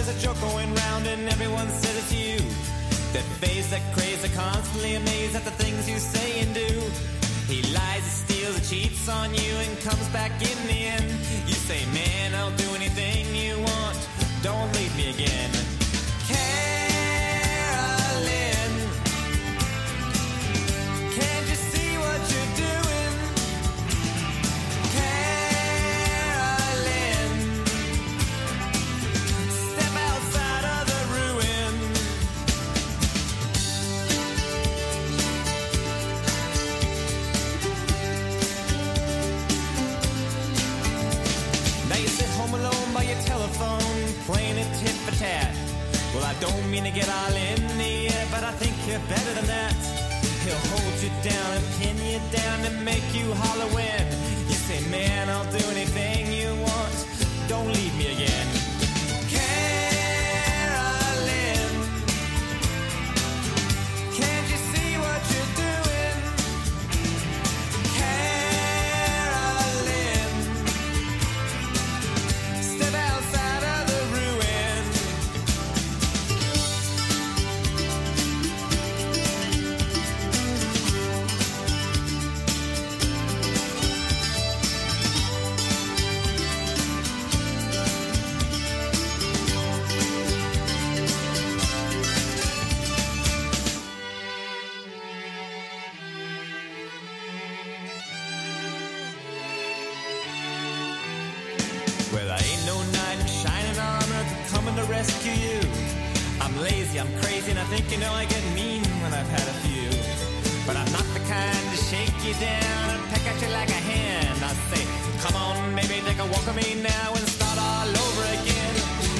there's a joke going round and everyone says it's you. That face, that craze, are constantly amazed at the things you say and do. He lies, he steals, he cheats on you and comes back in the end. You say, man, I'll do anything you want, don't leave me again. Carolyn, can't you see what you're doing? Carolyn, step outside of the ruin. Now you sit home alone by your telephone, playing it tit for tat. Well, I don't mean to get all in the air, but I think you're better than that. He'll hold you down and pin you down and make you holler when you say, man, I'll do anything you want, don't leave me again. Carolyn, can't you see what you're doing? Carolyn, step outside of the ruin. Well, I ain't no knight in shining armor coming to rescue you. I'm lazy, I'm crazy, and I think you know I get mean when I've had a few. But I'm not the kind to shake you down and peck at you like a hand. I say, come on, maybe take a walk with me now and start all over again.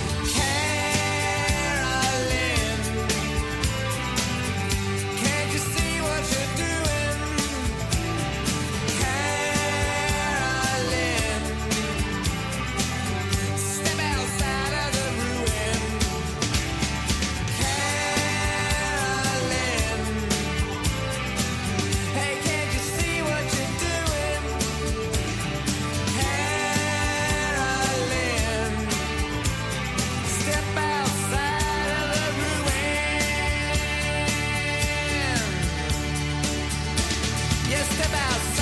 Carolyn, can't you see what you're doing? Carolyn, step outside of the ruin. Carolyn, hey, can't you see what you're doing? Carolyn, step outside of the ruin. Yes, step outside.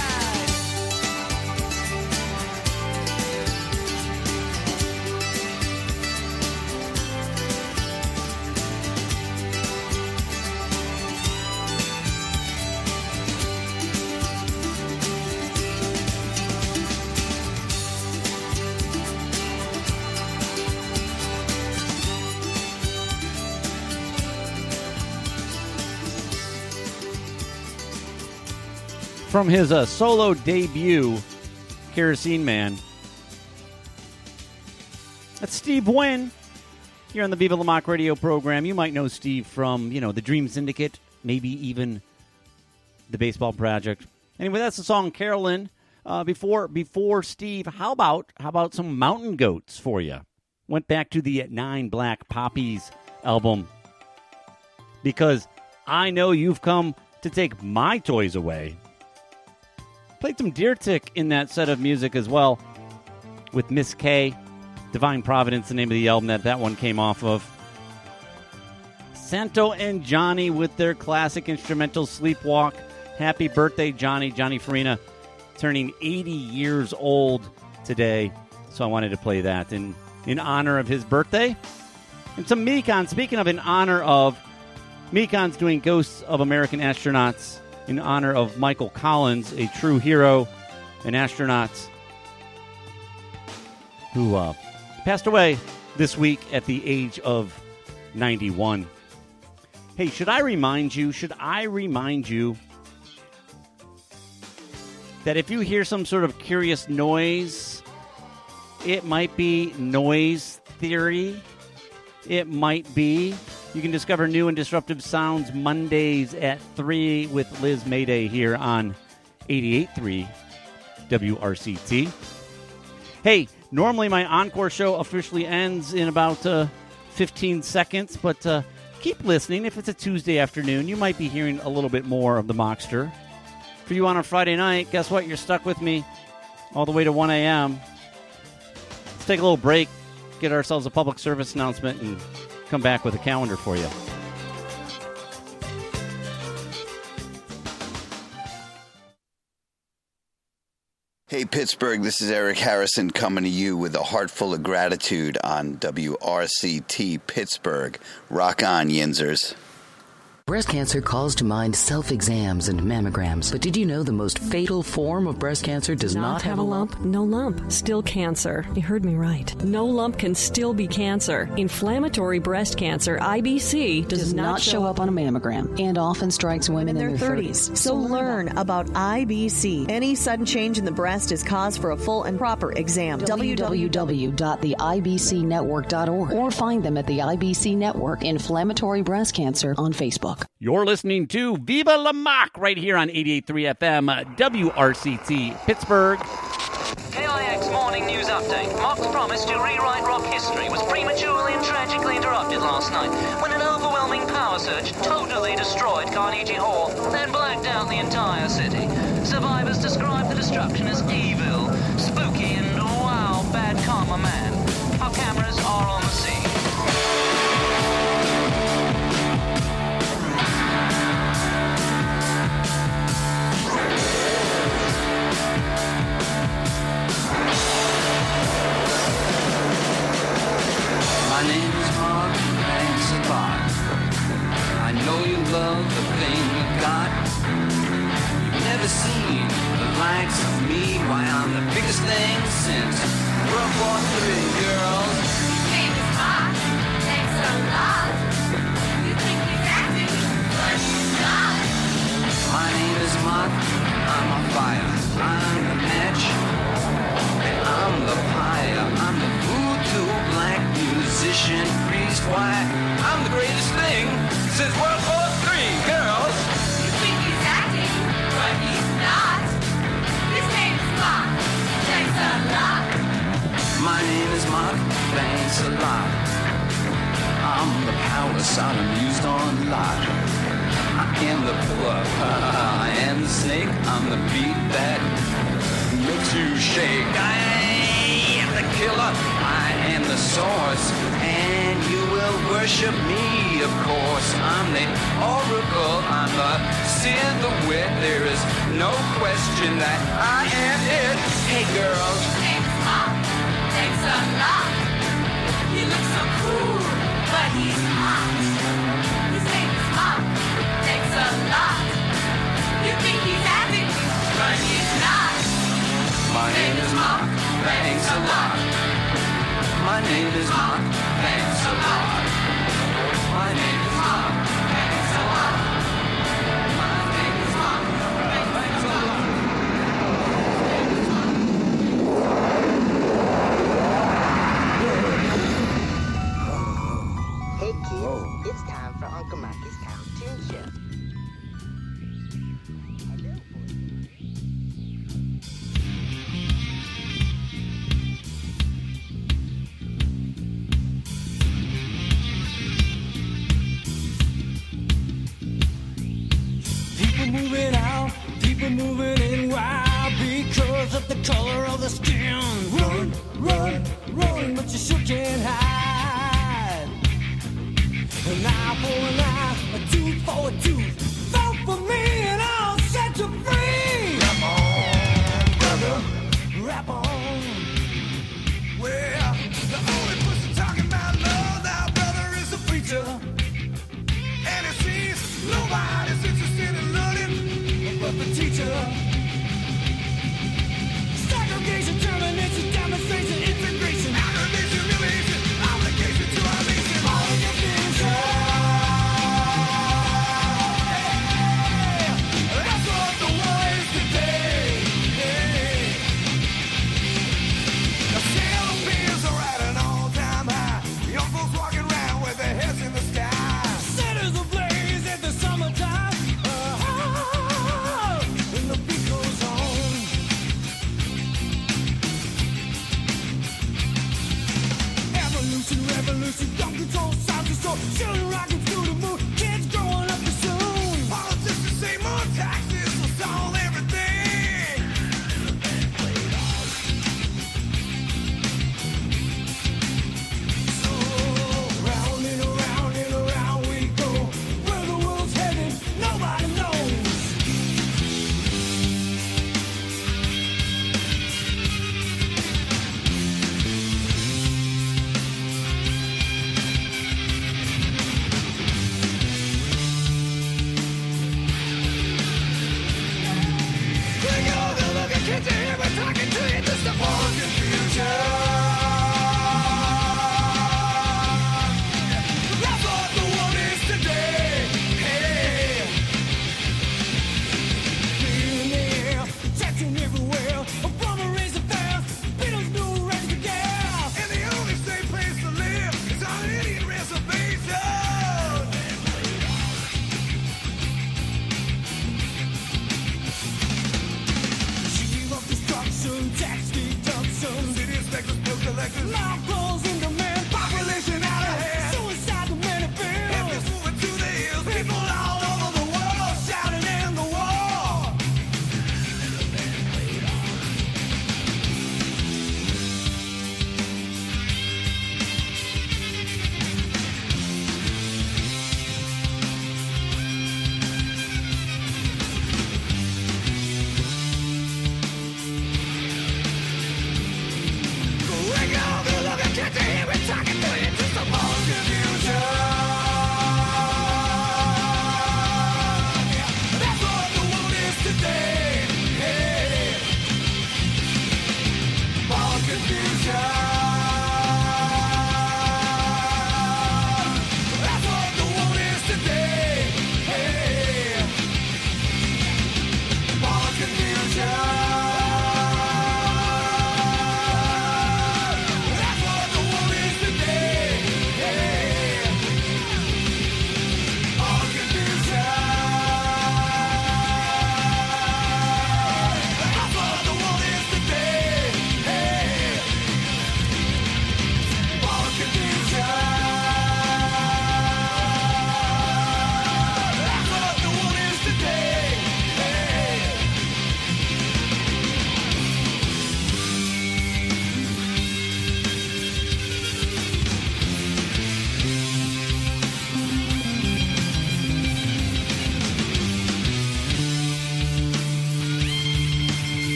From his solo debut, Kerosene Man. That's Steve Wynn here on the Viva La Mock radio program. You might know Steve from, the Dream Syndicate, maybe even the Baseball Project. Anyway, that's the song Carolyn. Before Steve, how about some Mountain Goats for you? Went back to the Nine Black Poppies album because I know you've come to take my toys away. Played some Deer Tick in that set of music as well with Miss K. Divine Providence, the name of the album that one came off of. Santo and Johnny with their classic instrumental Sleepwalk. Happy birthday, Johnny. Johnny Farina turning 80 years old today. So I wanted to play that in honor of his birthday. And some Mekon. Speaking of in honor of, Mekon's doing Ghosts of American Astronauts in honor of Michael Collins, a true hero, an astronaut who passed away this week at the age of 91. Hey, should I remind you that if you hear some sort of curious noise, it might be noise theory. It might be. You can discover new and disruptive sounds Mondays at 3 with Liz Mayday here on 88.3 WRCT. Hey, normally my encore show officially ends in about 15 seconds, but keep listening. If it's a Tuesday afternoon, you might be hearing a little bit more of the Mockster. For you on a Friday night, guess what? You're stuck with me all the way to 1 a.m. Let's take a little break. get ourselves a public service announcement and come back with a calendar for you. Hey, Pittsburgh, this is Eric Harrison coming to you with a heart full of gratitude on WRCT Pittsburgh. Rock on, Yinzers. Breast cancer calls to mind self-exams and mammograms. But did you know the most fatal form of breast cancer does not have a lump? No lump. Still cancer. You heard me right. No lump can still be cancer. Inflammatory breast cancer, IBC, does not show up on a mammogram and often strikes women in their 30s. So learn about IBC. Any sudden change in the breast is cause for a full and proper exam. www.theibcnetwork.org or find them at the IBC Network Inflammatory Breast Cancer on Facebook. You're listening to Viva La Mock right here on 88.3 FM, WRCT, Pittsburgh. KIX Morning News Update. Mock's promise to rewrite rock history was prematurely and tragically interrupted last night when an overwhelming power surge totally destroyed Carnegie Hall, then blacked out the entire city. Survivors describe the destruction as evil, spooky, and wow, bad karma man. Our cameras are on the scene. My name is Mark, thanks a lot. I know you love the thing you got. You've never seen the likes of me. Why, I'm the biggest thing since World War III, girls. His name is Mark, thanks a lot. You think he's acting, but he's not. My name is Mark, I'm on fire. I'm the match, and I'm the pyre. I'm the voodoo black musician priest. Why, I'm the greatest thing since World War III, girls. You think he's acting, but he's not. His name is Mark, thanks a lot. My name is Mark, thanks a lot. I'm the power Sodom used on Lot. I am the pillar, I am the snake. I'm the beat that makes you shake. I am the killer, I am the source, and you will worship me, of course. I'm the oracle, I'm the silhouette. There is no question that I am it. Hey girls. His name is Mark, thanks a lot. He looks so cool, but he's hot. His name is Mark, thanks a lot. You think he's acting, but he's not. My name is Mark, thanks a lot. My name is Mark, thanks a lot. My name is Mark, thanks a lot. My name is Mark, thanks a lot. Hey kids, it's time for Uncle Mikey's Cartoon Show. People moving out, people moving in. Why? Because of the color of the skin. Run, run, run, but you sure can't hide. An eye for an eye, a tooth for a tooth. Vote for me and I'll set you free. Rap on, brother, rap on. Well, the only person talking about love, our brother is a preacher. And it seems nobody's interested in learning but the teacher. Segregation, termination, demonstration, integration, aggravation, humiliation, obligation to our nation. All of your things,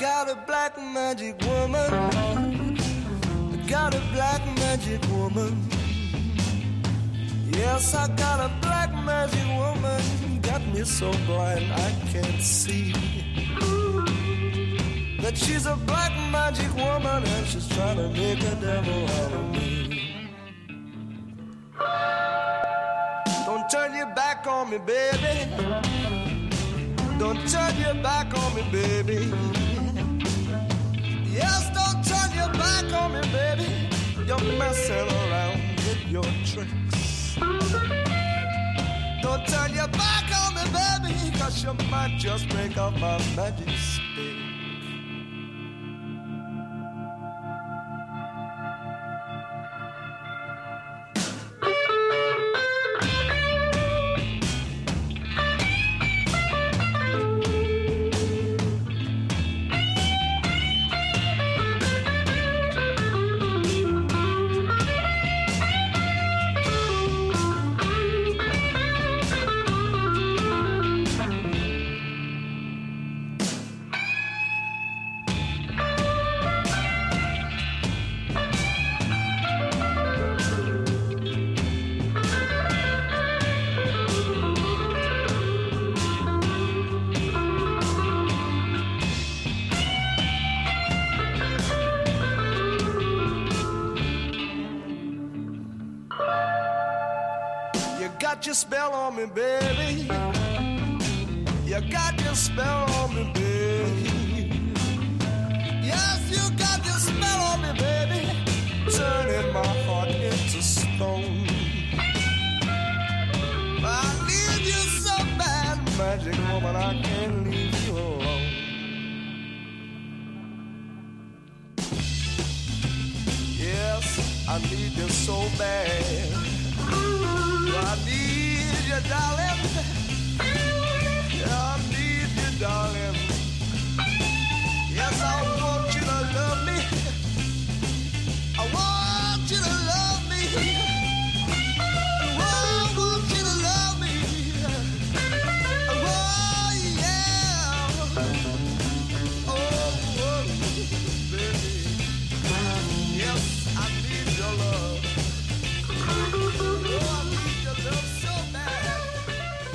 got a black magic woman. I got a black magic woman. Yes, I got a black magic woman. Got me so blind I can't see that she's a black magic woman and she's trying to make a devil out of me. Don't turn your back on me, baby. Don't turn your back on me, baby. Yes, don't turn your back on me, baby. You're messing around with your tricks. Don't turn your back on me, baby, 'cause you might just break up my magic stick. Got your spell on me, baby. You got your spell on me, baby. Yes, you got your spell on me, baby. Turning my heart into stone. I need you so bad, magic woman, I can't leave you alone. Yes, I need you so bad. I need you, darling. I need you, darling. Yes, I want you to love me. I want you to love me. I want you to love me. Oh, yeah. Oh, baby. Yes, I need your love. Oh, I need your love so bad.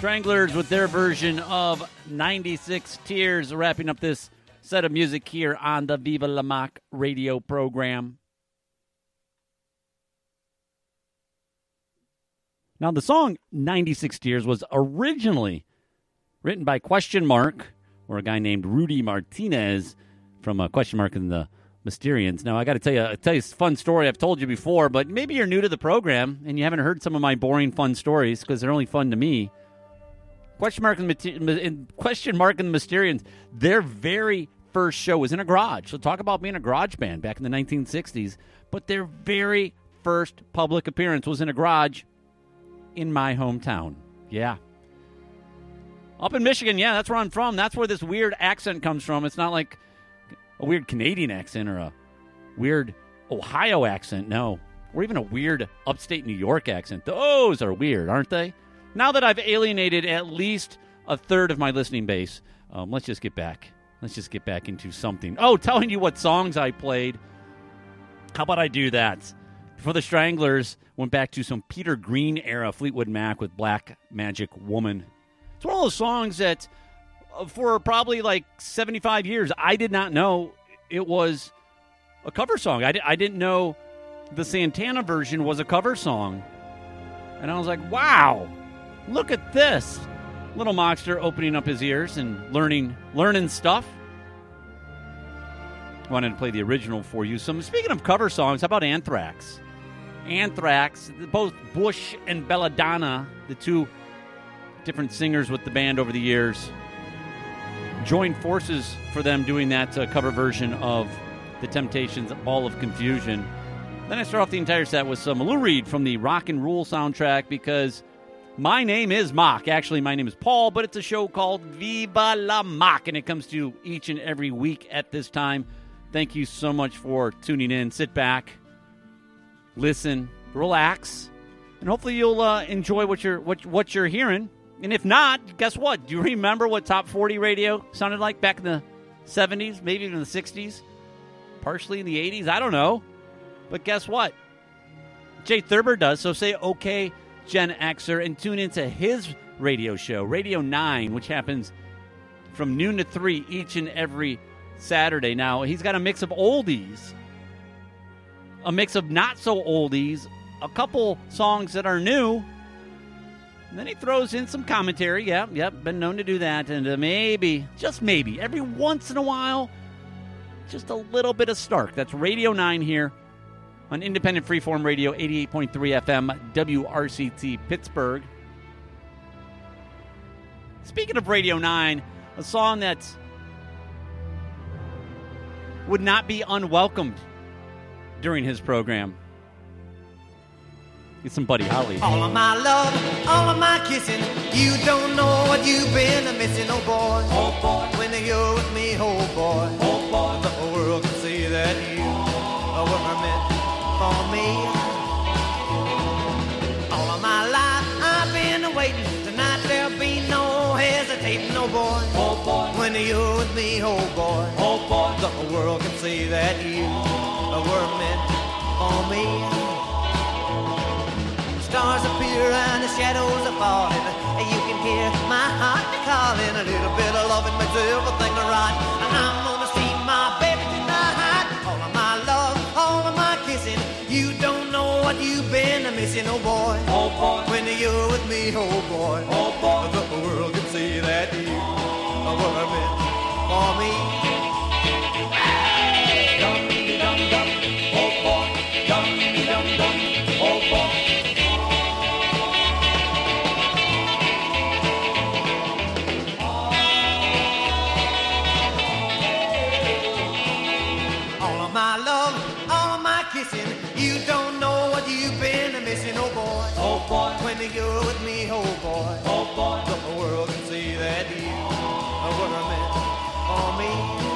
Stranglers with their version of 96 Tears, wrapping up this set of music here on the Viva La Mock radio program. Now, the song 96 Tears was originally written by Question Mark, or a guy named Rudy Martinez from Question Mark and the Mysterians. Now, I got to tell you a fun story I've told you before, but maybe you're new to the program and you haven't heard some of my boring fun stories because they're only fun to me. Question Mark and the Mysterians, their very first show was in a garage. So talk about being a garage band back in the 1960s. But their very first public appearance was in a garage in my hometown. Yeah. Up in Michigan, yeah, that's where I'm from. That's where this weird accent comes from. It's not like a weird Canadian accent or a weird Ohio accent, no. Or even a weird upstate New York accent. Those are weird, aren't they? Now that I've alienated at least a third of my listening base, let's just get back. Let's just get back into something. Oh, telling you what songs I played. How about I do that? Before the Stranglers, went back to some Peter Green era Fleetwood Mac with Black Magic Woman. It's one of those songs that for probably like 75 years, I did not know it was a cover song. I didn't know the Santana version was a cover song. And I was like, wow, look at this. Little Mockster opening up his ears and learning stuff. Wanted to play the original for you. So speaking of cover songs, how about Anthrax? Anthrax, both Bush and Belladonna, the two different singers with the band over the years, joined forces for them doing that cover version of The Temptations' Ball of Confusion. Then I start off the entire set with some Lou Reed from the Rock and Roll soundtrack because my name is Mock. Actually, my name is Paul, but it's a show called Viva La Mock, and it comes to you each and every week at this time. Thank you so much for tuning in. Sit back, listen, relax, and hopefully you'll enjoy what you're hearing. And if not, guess what? Do you remember what Top 40 radio sounded like back in the 70s, maybe even the 60s, partially in the 80s? I don't know. But guess what? Jay Thurber does, so say okay, Gen Xer, and tune into his radio show, Radio 9, which happens from noon to 3 each and every Saturday. Now, he's got a mix of oldies, a mix of not-so-oldies, a couple songs that are new, and then he throws in some commentary. Yep, been known to do that, and maybe, just maybe, every once in a while, just a little bit of Stark. That's Radio 9 here on Independent Freeform Radio, 88.3 FM, WRCT, Pittsburgh. Speaking of Radio 9, a song that would not be unwelcomed during his program. Get some Buddy Holly. All of my love, all of my kissing, you don't know what you've been missing, oh boy. Oh boy. When you're with me, oh boy. Oh boy. The world can see that you were meant for me. All of my life I've been waiting. Tonight there'll be no hesitating, oh boy. Oh boy. When you're with me, oh boy. Oh boy. The world can see that you were meant for me. Stars appear and the shadows are falling. You can hear my heart calling. A little bit of loving makes everything right. And I'm gonna see my baby tonight. All of my love, all of my kissing. You don't know what you've been missing, oh boy. Oh boy. When you're with me, oh boy. Oh boy. The world can see that you were meant for me. Hey! Dum-dum-dum, oh boy. Dum-dum-dum, oh boy. You don't know what you've been missing, oh boy. Oh boy. When you're with me, oh boy. Oh boy. The world can see that you were meant for me.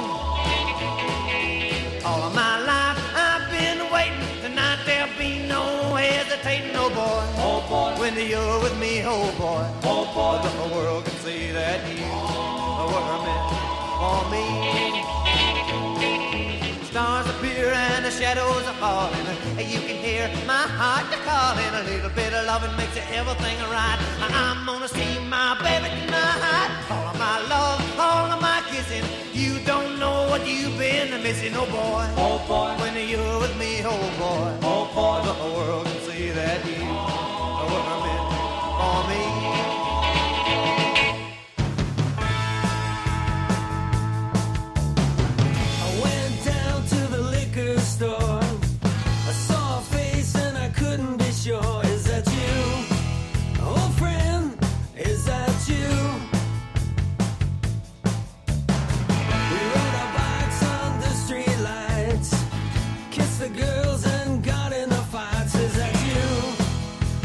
All of my life I've been waiting. Tonight there'll be no hesitating, oh boy. Oh boy. When you're with me, oh boy. Oh boy. The world can see that you were meant for me. Stars appear and the shadows are falling. you can hear my heart calling. A little bit of loving makes everything right. I'm gonna see my baby tonight. All of my love, all of my kissing. You don't know what you've been missing, oh boy. Oh boy. When you're with me, oh boy. Oh boy. The world can see that you were meant for me. Store. I saw a face and I couldn't be sure. Is that you? Oh friend, is that you? We rode our bikes under street lights, kissed the girls and got in the fights. Is that you?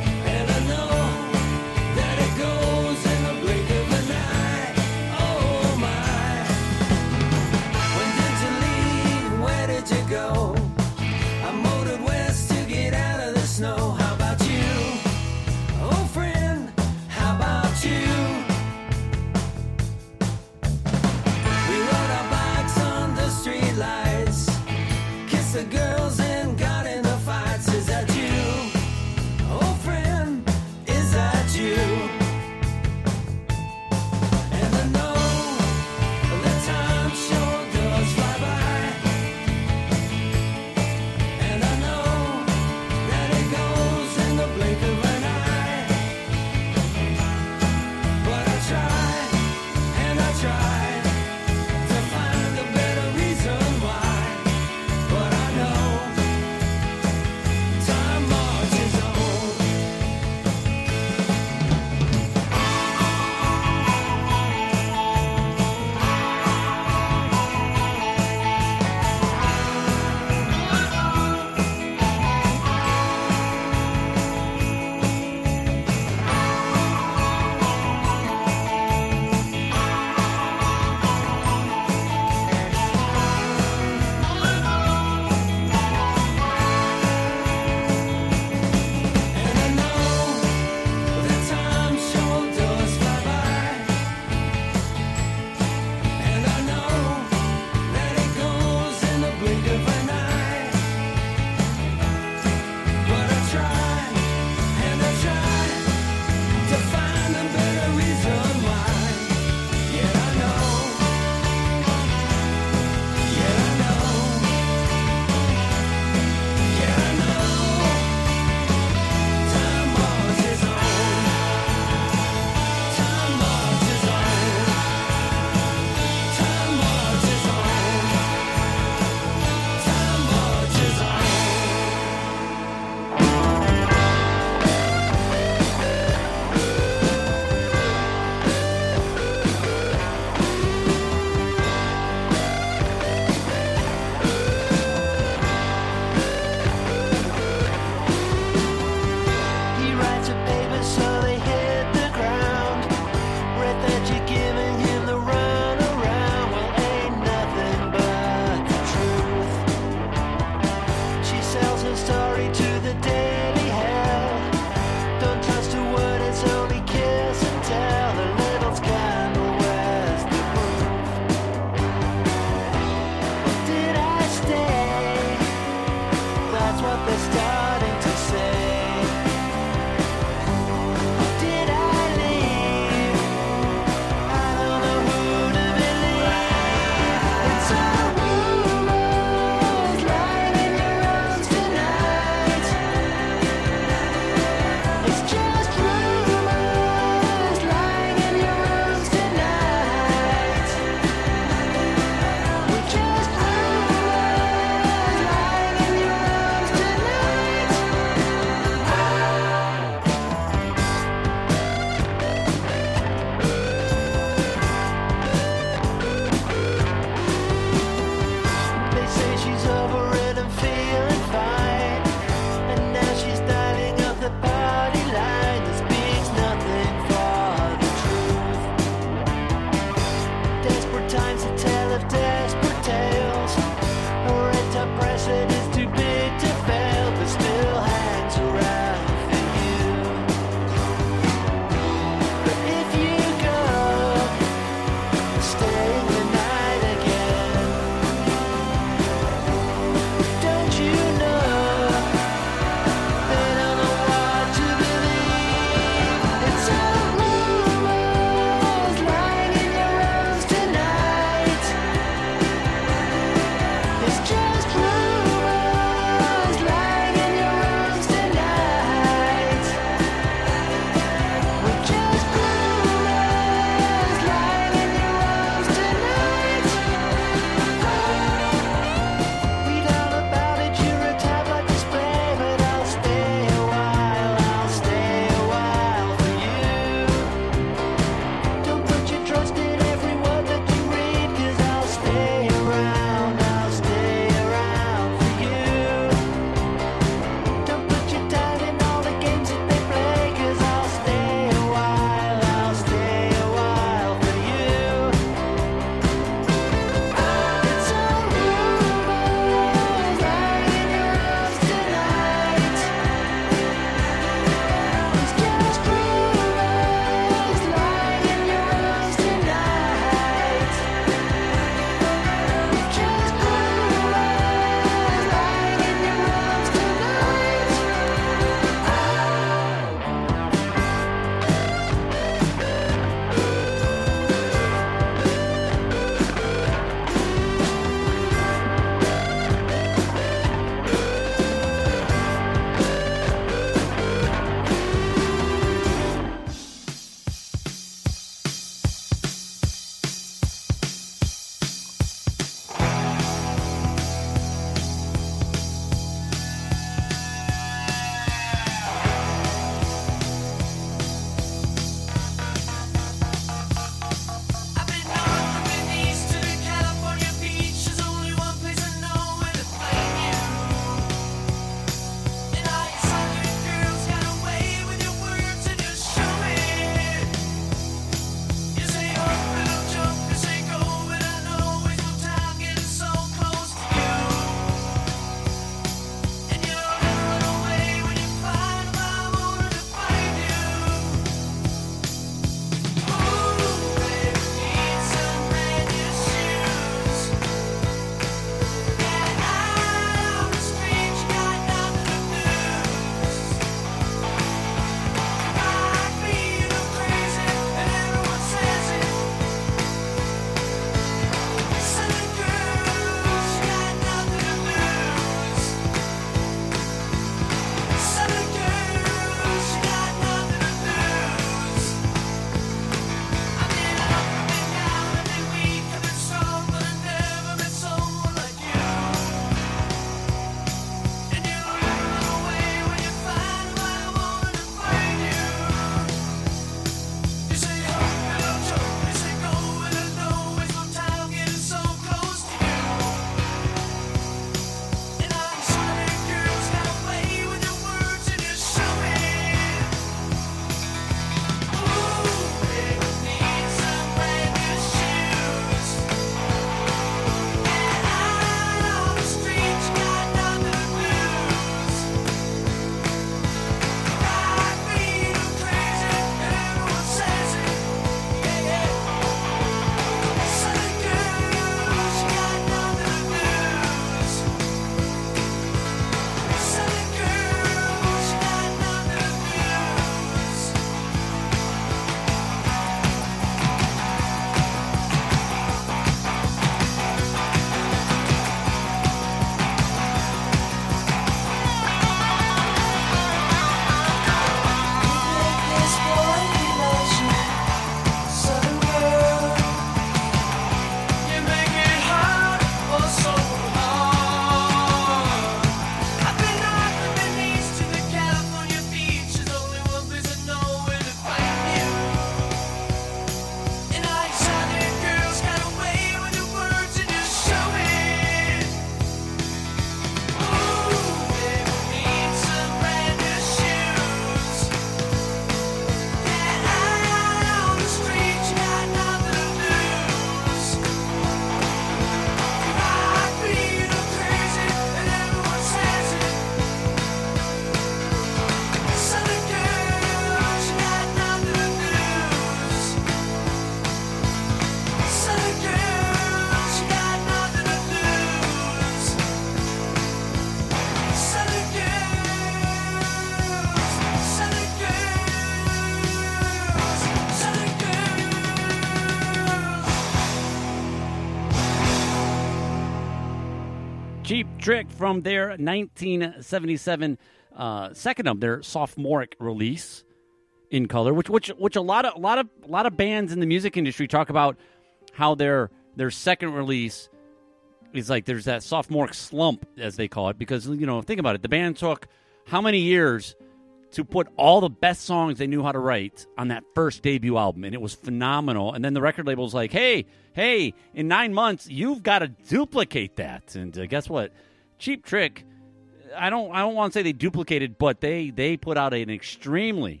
Trick from their 1977 second of their sophomoric release, In Color, which a lot of bands in the music industry talk about how their second release is like there's that sophomoric slump, as they call it, because think about it, the band took how many years to put all the best songs they knew how to write on that first debut album, and it was phenomenal. And then the record label's like, hey, in 9 months, you've got to duplicate that. And guess what? Cheap Trick, I don't want to say they duplicated, but they put out an extremely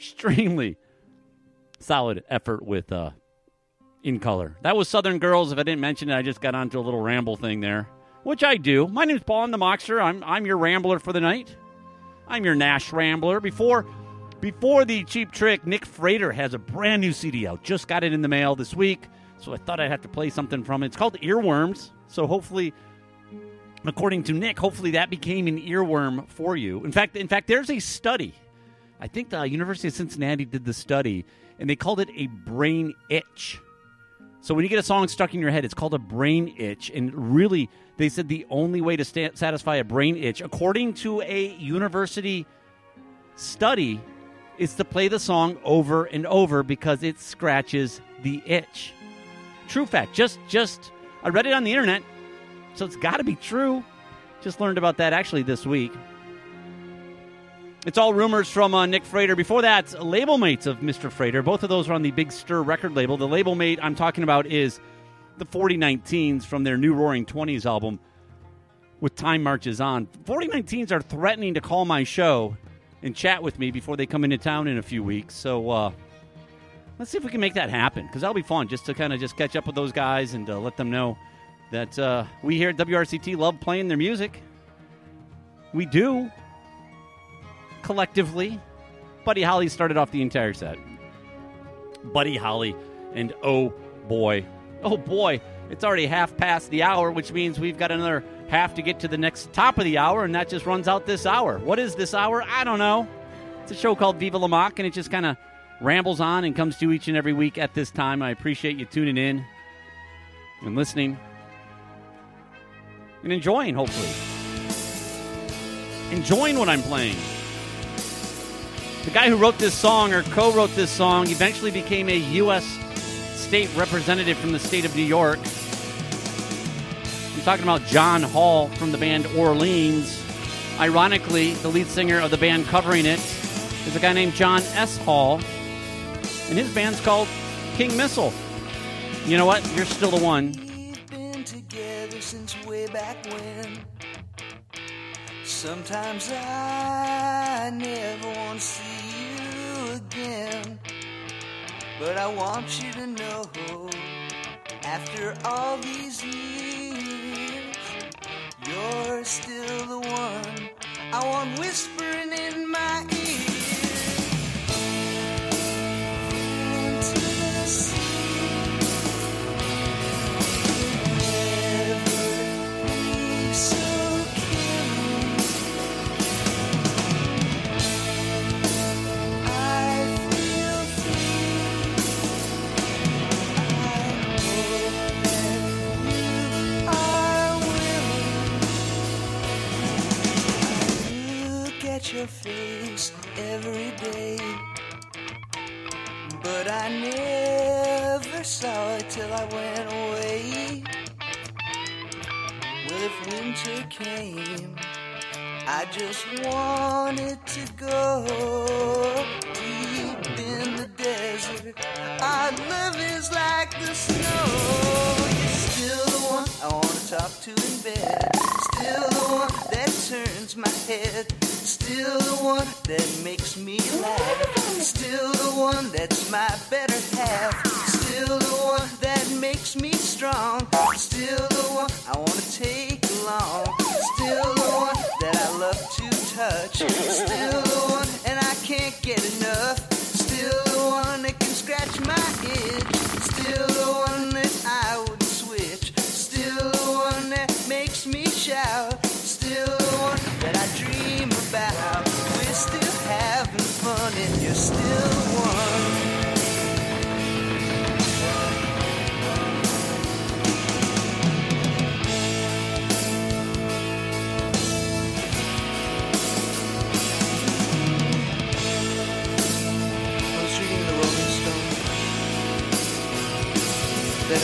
solid effort with In Color. That was Southern Girls. If I didn't mention it, I just got onto a little ramble thing there, which I do. My name's Paul. I'm the Mockster. I'm your rambler for the night. I'm your Nash Rambler. Before the Cheap Trick, Nick Frater has a brand new CD out. Just got it in the mail this week, so I thought I'd have to play something from it. It's called Earworms, so hopefully, according to Nick, hopefully that became an earworm for you. In fact, there's a study. I think the University of Cincinnati did the study, and they called it a brain itch. So when you get a song stuck in your head, it's called a brain itch. And really, they said the only way to satisfy a brain itch, according to a university study, is to play the song over and over because it scratches the itch. True fact. Just I read it on the internet, so it's got to be true. Just learned about that actually this week. It's all rumors from Nick Frater. Before that, label mates of Mr. Frater. Both of those are on the Big Stir record label. The label mate I'm talking about is the 4019s from their new Roaring Twenties album, With Time Marches On. 4019s are threatening to call my show and chat with me before they come into town in a few weeks. So let's see if we can make that happen, because that'll be fun, just to kind of just catch up with those guys and let them know that we here at WRCT love playing their music. We do. Collectively. Buddy Holly started off the entire set. Buddy Holly, and oh boy, it's already half past the hour, which means we've got another half to get to the next top of the hour, and that just runs out this hour. What is this hour? I don't know. It's a show called Viva La Mock, and it just kind of rambles on and comes to each and every week at this time. I appreciate you tuning in and listening and enjoying, hopefully. Enjoying what I'm playing. The guy who wrote this song, or co-wrote this song, eventually became a U.S. state representative from the state of New York. I'm talking about John Hall from the band Orleans. Ironically, the lead singer of the band covering it is a guy named John S. Hall, and his band's called King Missile. You know what? You're still the one. We've been together since way back when. Sometimes I never want to see you again, but I want you to know, after all these years, you're still the one I want whispering in my ear. Into the sea, never be so careless. I feel free. I hope that you are willing. I look at your face every day, but I never saw it till I went away. Well, if winter came, I just wanted to go deep in the desert. Our love is like the snow. You're still the one I want to talk to in bed. Still the one that turns my head. Still the one that makes me laugh. Still the one that's my better half. Still the one that makes me strong. Still the one I want to take along. Still the one that I love to touch. Still the one and I can't get enough. Still the one that can scratch my itch. Still the one that I would switch. Still the one that makes me shout. Still the one that I dream about. We're still having fun and you're still the one.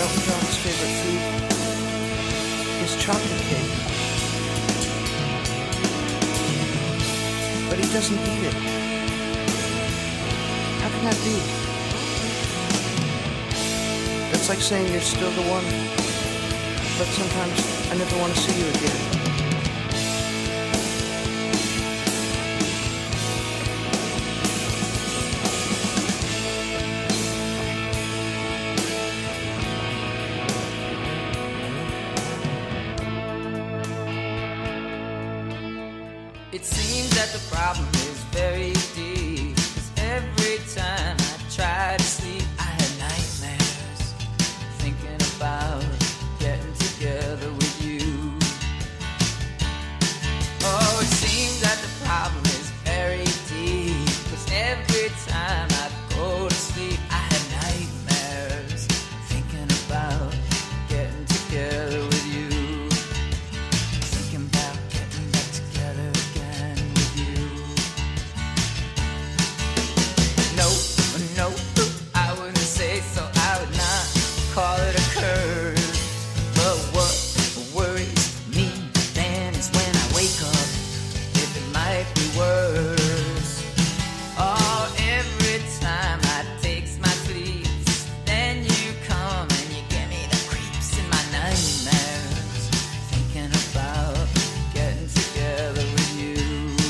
Elton John's favorite food is chocolate cake. But he doesn't eat it. How can that be? That's like saying you're still the one, but sometimes I never want to see you again. It seems that the problem is very deep, 'cause every time I try to sleep, I have nightmares, thinking about getting together with you. Oh, it seems that the problem is very deep, 'cause every time I go to sleep, I have nightmares, thinking about getting together with you. Thinking about getting back together again with you. No, no, I wouldn't say so. I would not call it a curse. But what worries me then is when I wake up, if it might be worse. Oh, every time I takes my sleeps, then you come and you give me the creeps in my nightmares, thinking about getting together with you.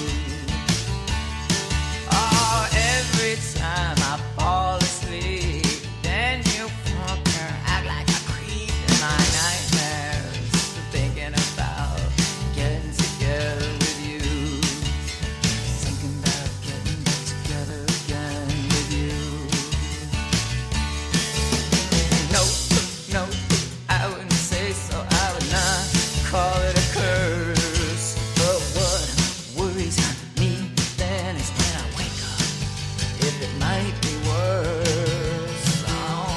Oh, every time I fall asleep, then you fucking act like a creep in my nightmares, thinking about getting together with you. Thinking about getting back together again with you. No, no, I wouldn't say so. I would not call it a curse. But what worries me then is when I wake up, if it might be worse. Oh.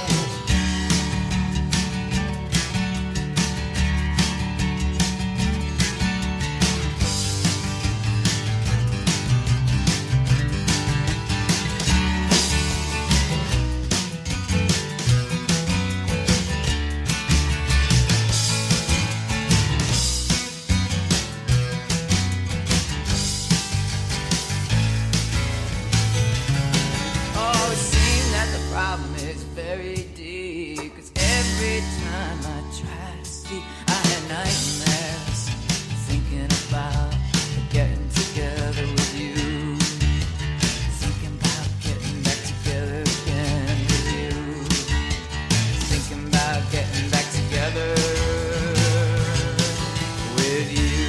Oh, it seems that the problem is very deep, 'cause every time I try to sleep, I have nightmares, thinking about getting together with you. Thinking about getting back together again with you. Thinking about getting back together with you.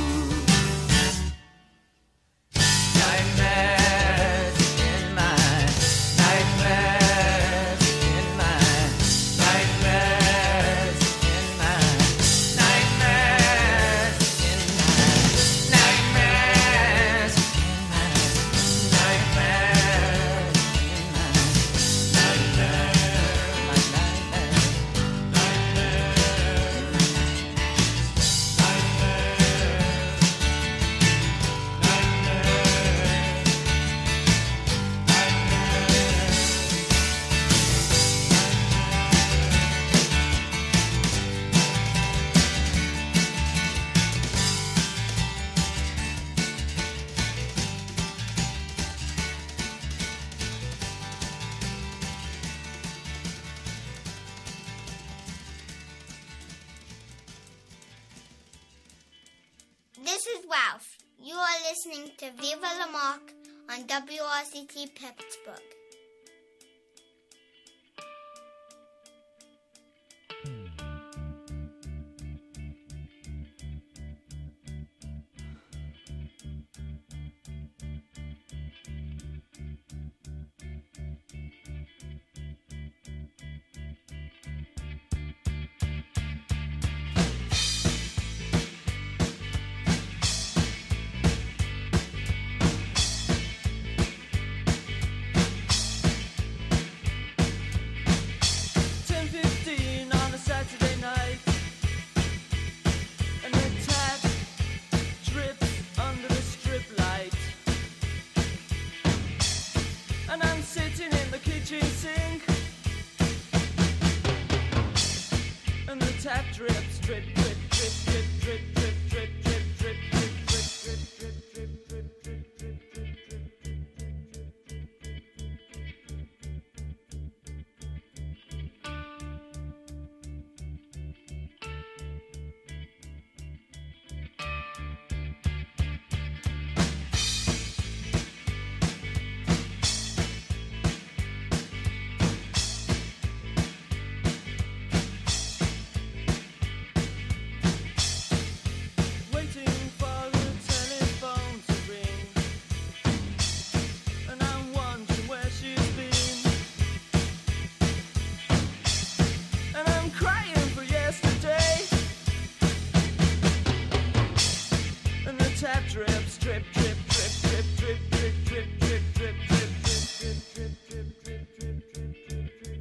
Nightmares in my nightmares in my nightmares in my nightmares in my nightmares in my nightmares in my This is Ralph. You are listening to Viva La Marque on WRCT Pittsburgh. kitchen sink. tap drips, drip, drip, drip, drip, drip, drip, drip, drip, drip, drip, drip, drip, drip, drip, drip, drip, drip, drip, drip. Waiting for the telephone to ring, and I'm wondering where she's been, and I'm crying for yesterday, and the tap drips, drip, drip, drip, drip, drip, drip, drip, drip, drip, drip, drip, drip, drip, drip, drip, drip, drip, drip, drip.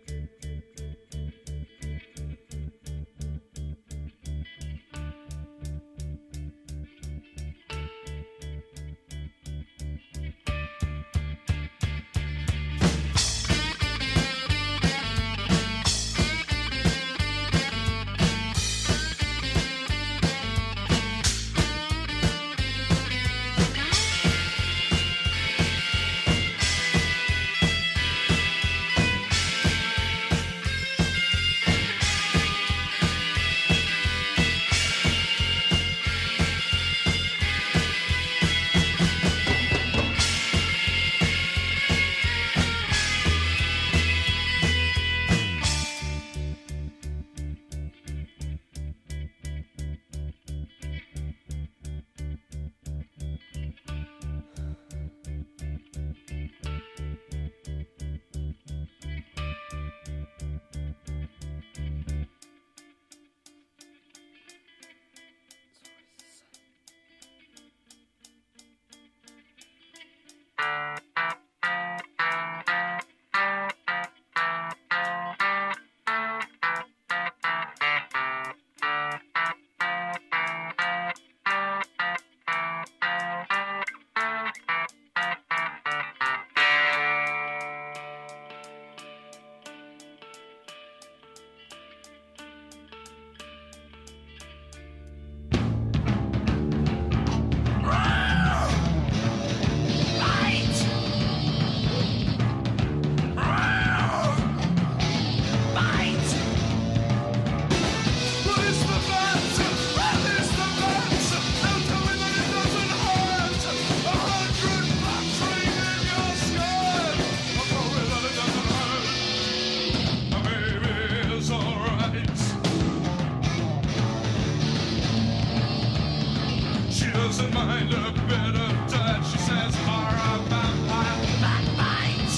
Doesn't mind a bit of dirt. She says horror, vampire, backbite.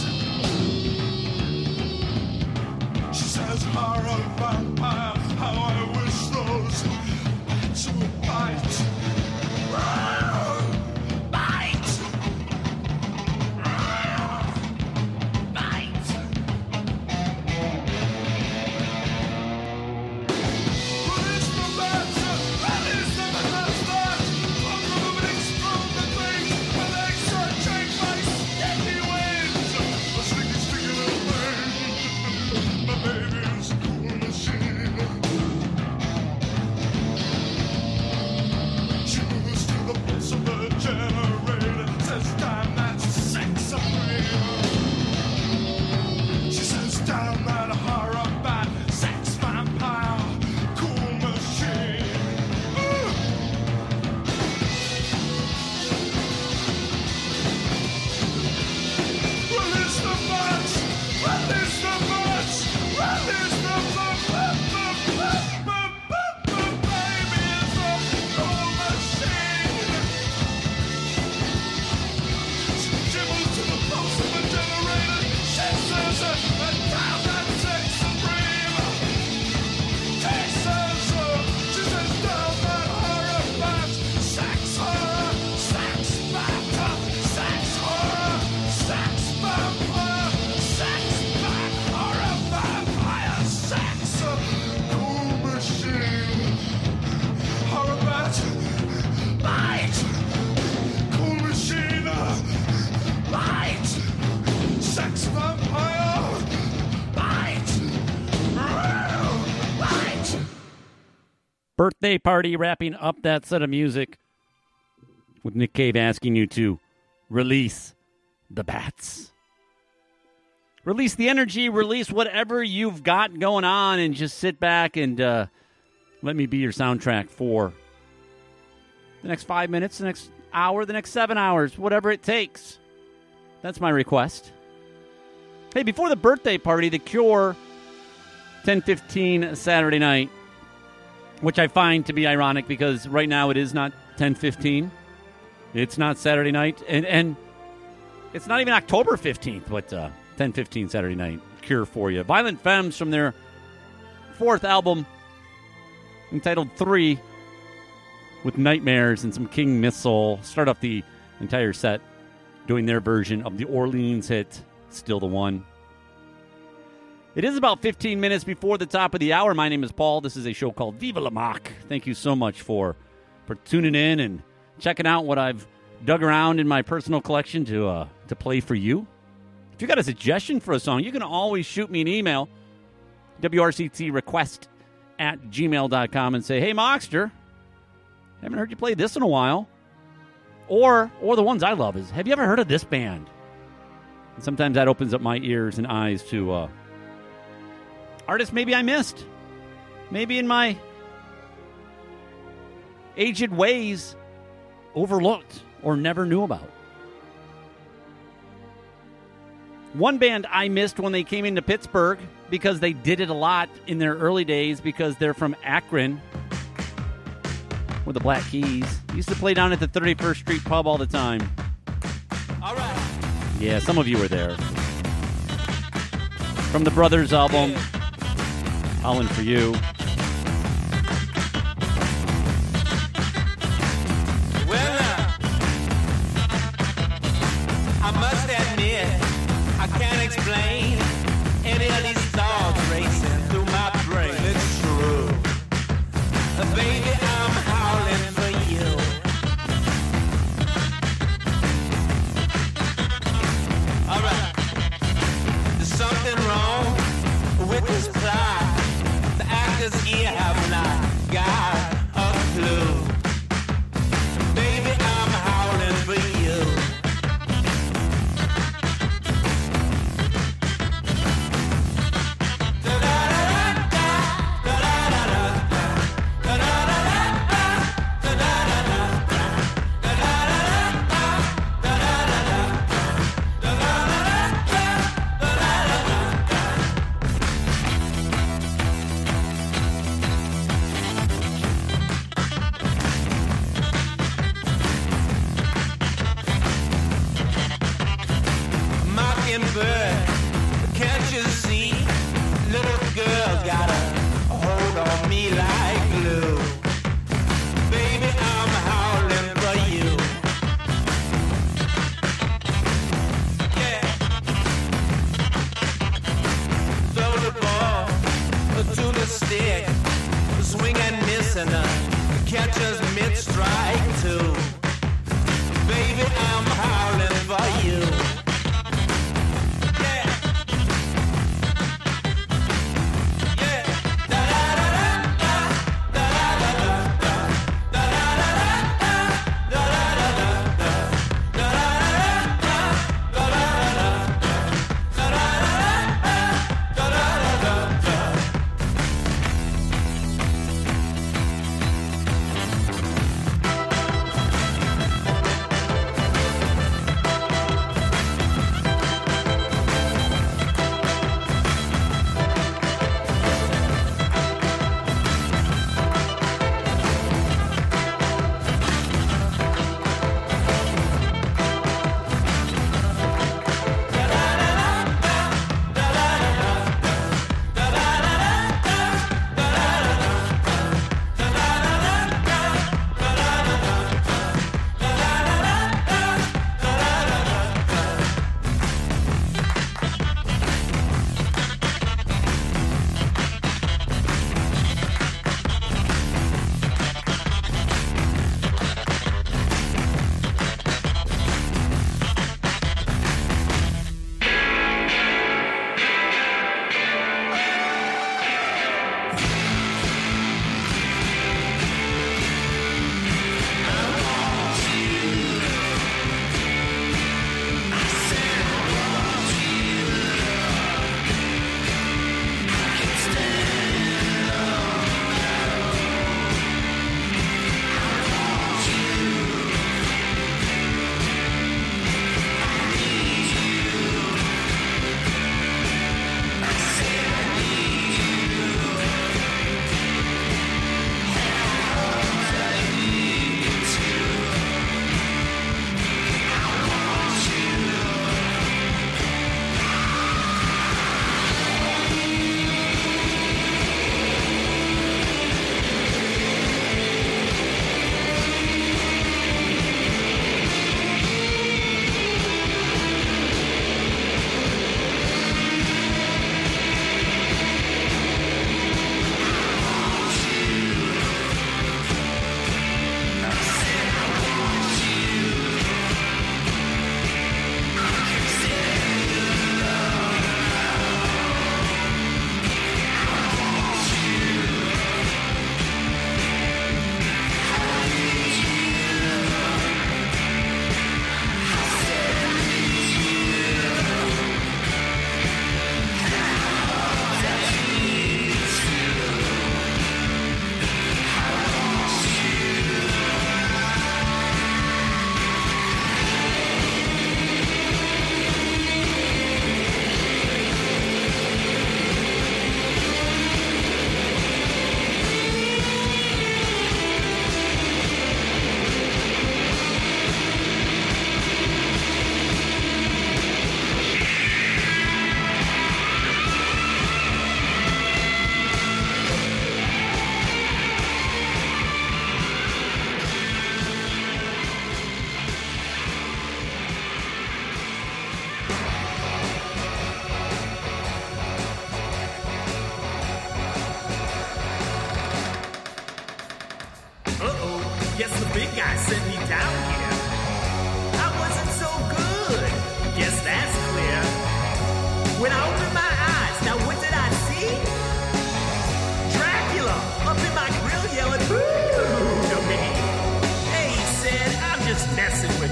She says horror, vampire. How I wish those bats would bite. Bite. Bite. Release the bats. Release the bats. Birthday Party, wrapping up that set of music with Nick Cave asking you to release the bats. Release the energy, release whatever you've got going on, and just sit back and let me be your soundtrack for the next 5 minutes, the next hour, the next 7 hours, whatever it takes. That's my request. Hey, before the birthday party, The Cure, 10:15 Saturday night, which I find to be ironic because right now it is not 10:15. It's not Saturday night, and it's not even October 15th, but 10:15 Saturday night, Cure for you. Violent Femmes from their fourth album entitled 3 with Nightmares and some King Missile. Start off the entire set doing their version of the Orleans hit, Still the One. It is about 15 minutes before the top of the hour. My name is Paul. This is a show called Viva La Mock. Thank you so much for tuning in and checking out what I've dug around in my personal collection to play for you. If you got a suggestion for a song, you can always shoot me an email, wrctrequest@gmail.com, and say, hey, Mockster, haven't heard you play this in a while. Or the ones I love is, have you ever heard of this band? And sometimes that opens up my ears and eyes to artists maybe I missed. Maybe in my aged ways overlooked or never knew about. One band I missed when they came into Pittsburgh because they did it a lot in their early days because they're from Akron with the Black Keys. Used to play down at the 31st Street Pub all the time. All right. Yeah, some of you were there. From the Brothers album, Howlin' For You. I must admit, I can't explain any of these thoughts racing through my brain. It's true. Baby, I'm howling for you. Alright. There's something wrong with this plot. The actors here have not got a clue. Baby, I'm howling for you. Can't you see? Little girl got a hold on me like glue. Baby, I'm howling for you. Yeah. Throw the ball to the stick. Swing and miss and catch us mid-strike too. Baby, I'm howling for you.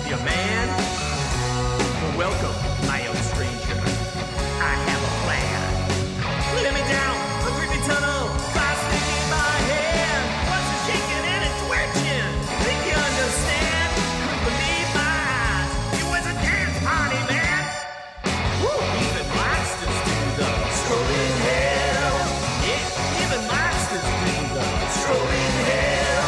you, man. Welcome, my old stranger. I have a plan. Let me down a creepy tunnel. Glass sticking in my hand. What's it shaking and it's twitching? Think you understand? Couldn't believe my eyes. It was a dance party, man. Woo! Even monsters do the strolling hell. Yeah, even monsters do the strolling hell.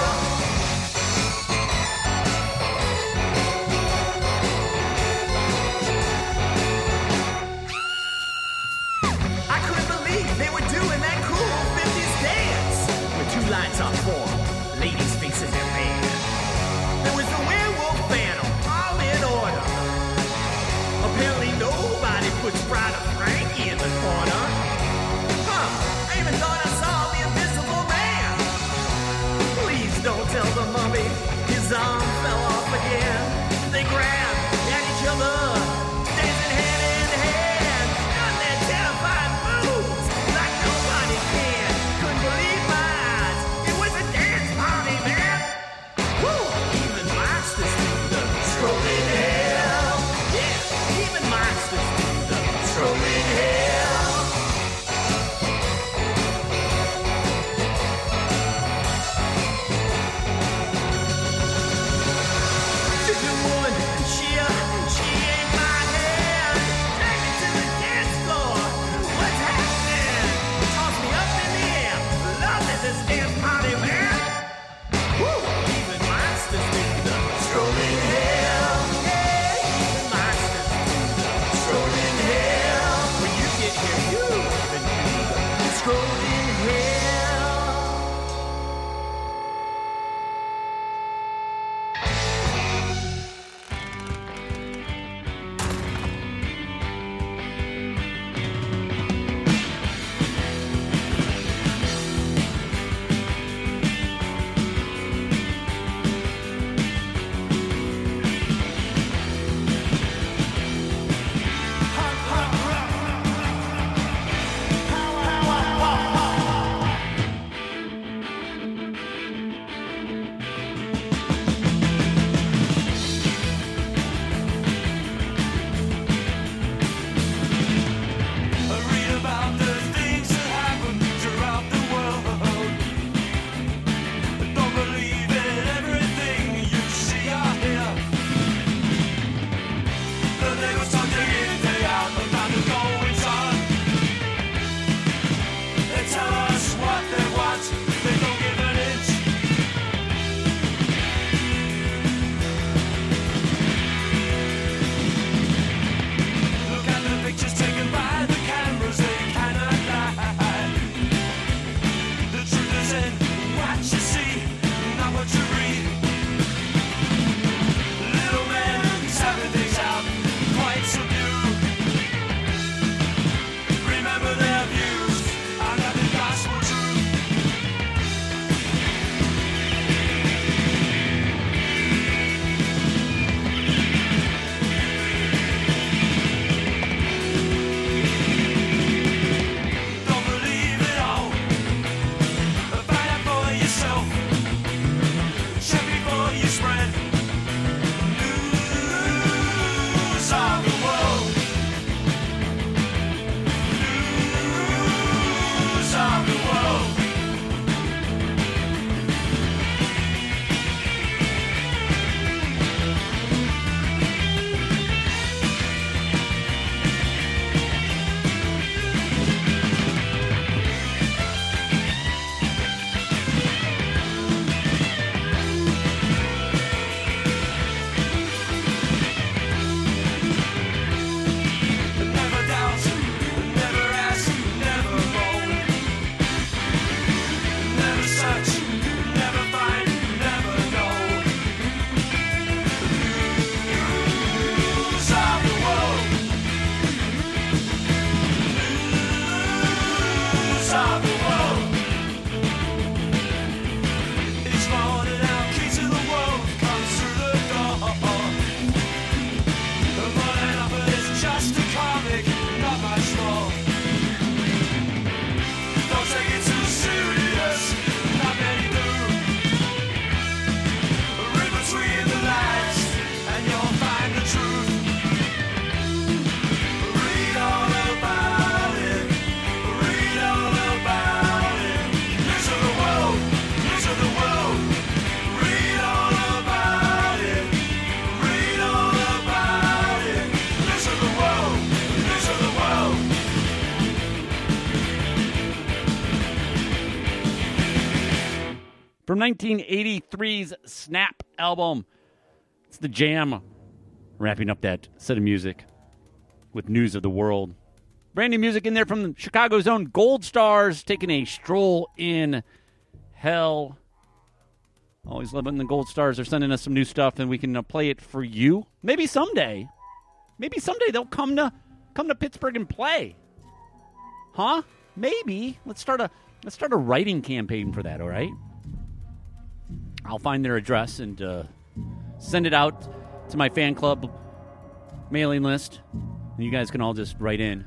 from 1983's Snap album. It's The Jam, wrapping up that set of music with news of the world. Brand new music in there from Chicago's own Gold Stars, taking a stroll in hell. Always loving the Gold Stars. They're sending us some new stuff, and we can play it for you. Maybe someday they'll come to Pittsburgh and play. Huh? Maybe. Let's start a writing campaign for that, all right? I'll find their address and send it out to my fan club mailing list, and you guys can all just write in.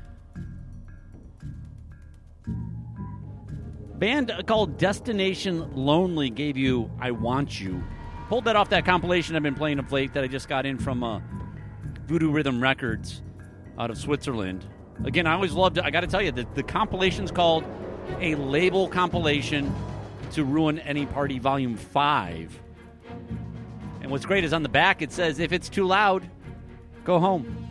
Band called Destination Lonely gave you I Want You. Pulled that off that compilation I've been playing of late that I just got in from Voodoo Rhythm Records out of Switzerland. Again, I always loved it. I got to tell you, the compilation's called A Label Compilation to Ruin Any Party Volume 5. And what's great is on the back it says, if it's too loud, go home.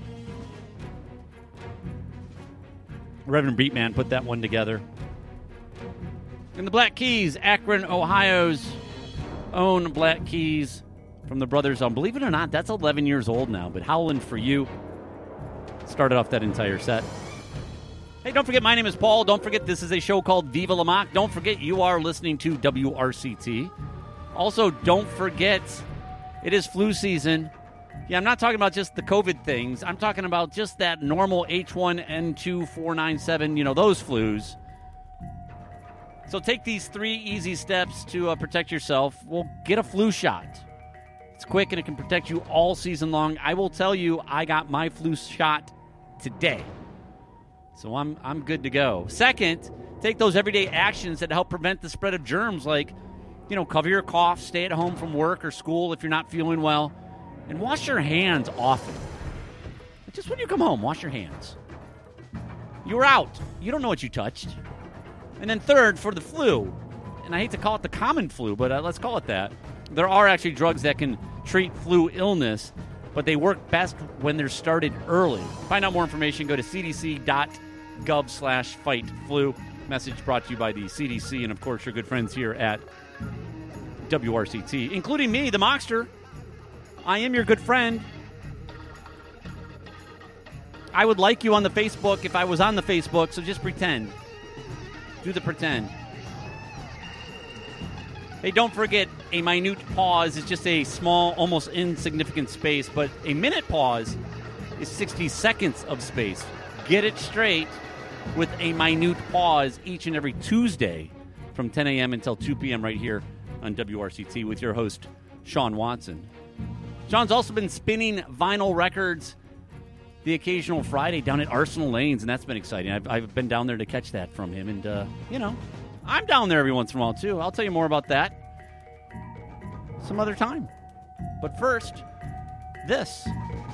Reverend Beatman put that one together. In the Black Keys, Akron, Ohio's own Black Keys from the Brothers on. Believe it or not, that's 11 years old now, but Howlin' For You started off that entire set. Hey, don't forget, my name is Paul. Don't forget, this is a show called Viva La Mock. Don't forget, you are listening to WRCT. Also, don't forget, it is flu season. Yeah, I'm not talking about just the COVID things. I'm talking about just that normal H1N2 497, those flus. So take these 3 easy steps to protect yourself. Well, get a flu shot. It's quick and it can protect you all season long. I will tell you, I got my flu shot today. So I'm good to go. Second, take those everyday actions that help prevent the spread of germs, like, cover your cough, stay at home from work or school if you're not feeling well, and wash your hands often. Just when you come home, wash your hands. You're out. You don't know what you touched. And then third, for the flu, and I hate to call it the common flu, but let's call it that, there are actually drugs that can treat flu illness, but they work best when they're started early. Find out more information, go to cdc.gov/fight-flu. Message brought to you by the CDC and, of course, your good friends here at WRCT, including me, the Mockster. I am your good friend. I would like you on the Facebook if I was on the Facebook, so just pretend. Do the pretend. Hey, don't forget, a minute pause is just a small, almost insignificant space, but a minute pause is 60 seconds of space. Get it straight with a minute pause each and every Tuesday from 10 a.m. until 2 p.m. right here on WRCT with your host, Sean Watson. Sean's also been spinning vinyl records the occasional Friday down at Arsenal Lanes, and that's been exciting. I've been down there to catch that from him, and, I'm down there every once in a while, too. I'll tell you more about that some other time. But first, this.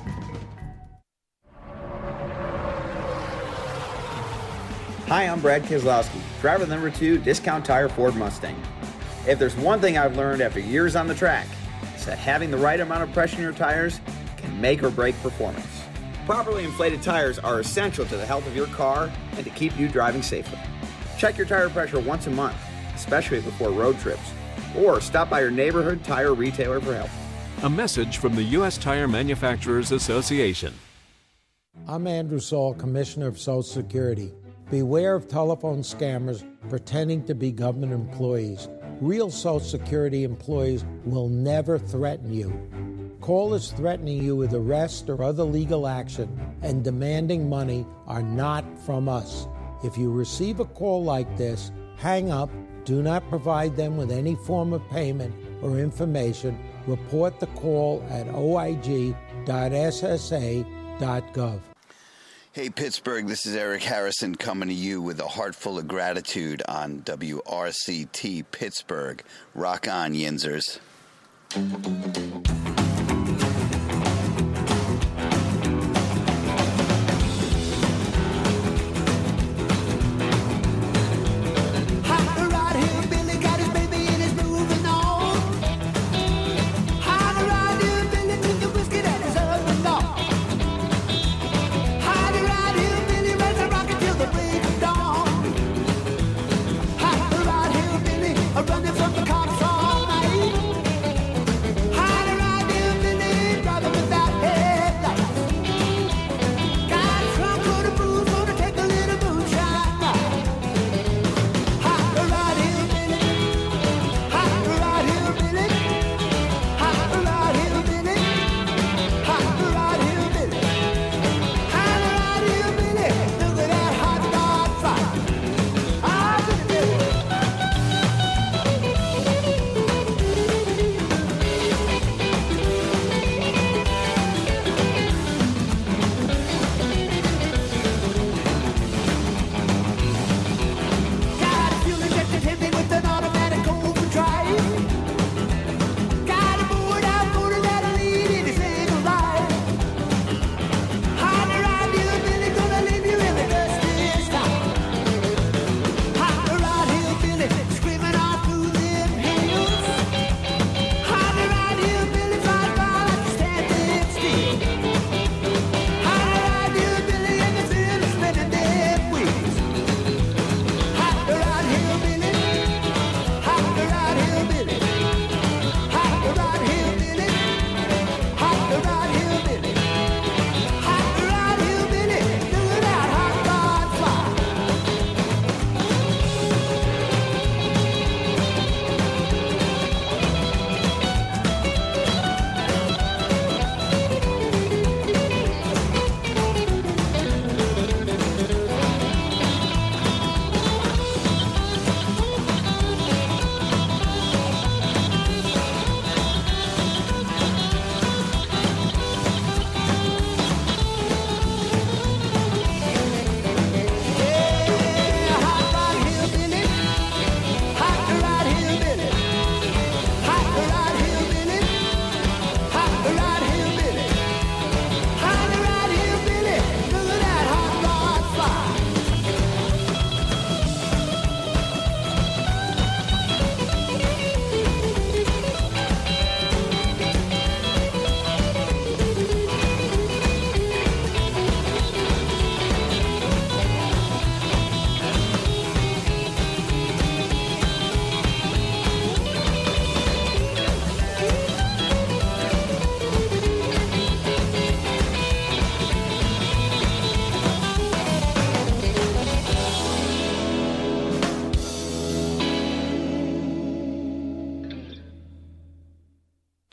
Hi, I'm Brad Keselowski, driver number 2, Discount Tire Ford Mustang. If there's one thing I've learned after years on the track, it's that having the right amount of pressure in your tires can make or break performance. Properly inflated tires are essential to the health of your car and to keep you driving safely. Check your tire pressure once a month, especially before road trips, or stop by your neighborhood tire retailer for help. A message from the U.S. Tire Manufacturers Association. I'm Andrew Saul, Commissioner of Social Security. Beware of telephone scammers pretending to be government employees. Real Social Security employees will never threaten you. Callers threatening you with arrest or other legal action and demanding money are not from us. If you receive a call like this, hang up, do not provide them with any form of payment or information. Report the call at oig.ssa.gov. Hey, Pittsburgh, this is Eric Harrison coming to you with a heart full of gratitude on WRCT Pittsburgh. Rock on, Yinzers. Running from the cops on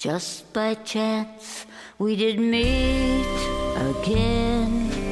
Just by chance we did meet again.